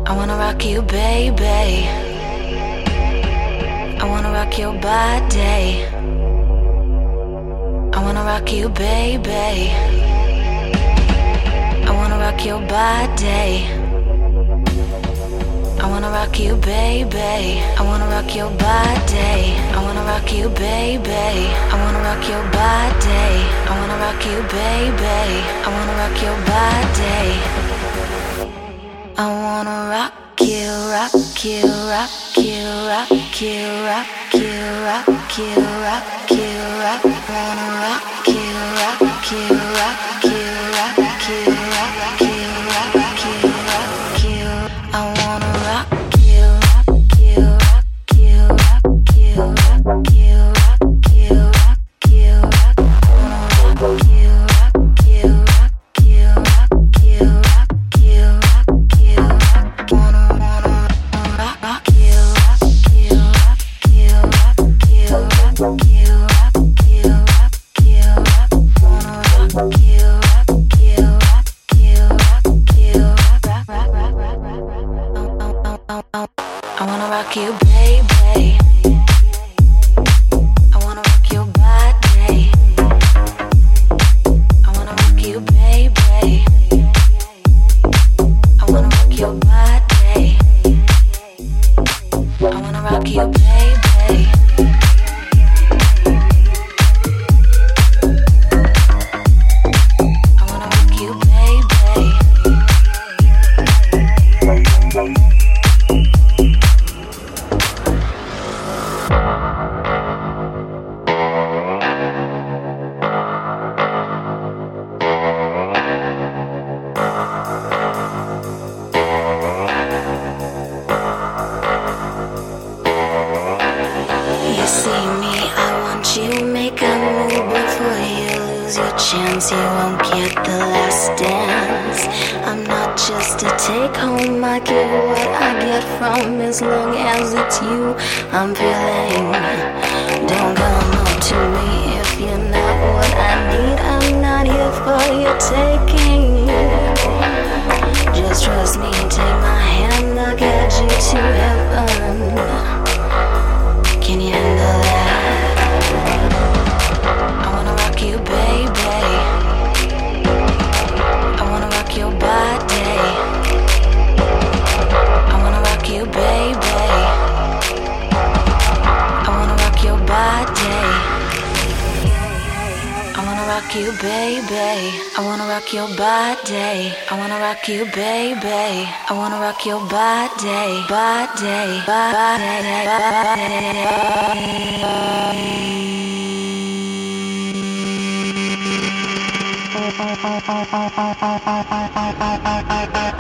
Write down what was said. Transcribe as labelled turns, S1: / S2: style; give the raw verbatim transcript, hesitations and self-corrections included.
S1: I wanna rock you, baby. I wanna rock your body. I wanna rock you, baby. I wanna rock your body. I wanna rock you, baby. I wanna rock your body. I wanna rock you, baby. I wanna rock your body. I wanna rock you, baby. I wanna rock your body. I wanna rock you, rock you, rock you, rock you, rock you, rock you, rock you, rock. Wanna rock you, rock you, rock you, rock you, rock you, rock you, rock you. I wanna rock you, rock you, rock you, rock you, rock you, rock you, rock you, rock. Wanna rock you, rock you, rock you, rock you, rock you, rock you, rock. Wanna wanna rock rock you, rock you, rock you, rock you, rock you, rock you, rock you, rock. Wanna rock you, rock you, rock you, rock you, rock rock rock rock rock rock. I wanna rock you, baby. I wanna rock your body. I wanna rock you, baby. I wanna rock your body. I wanna rock you, baby. I wanna rock you, baby. You see me, I want you, make a move before you lose your chance. You won't get the last dance. I'm not just a take home, I give what I get from. As long as it's you I'm feeling. Don't come up to me if you're not what I need. I'm not here for your taking. Just trust me, take my hand, I'll get you to heaven. Can you handle that? I wanna rock you, baby. I wanna rock your body. I wanna rock you, baby. I wanna rock your body. I wanna rock you, baby. I wanna rock your body. I wanna rock you, baby. I wanna rock your body, body, body, body.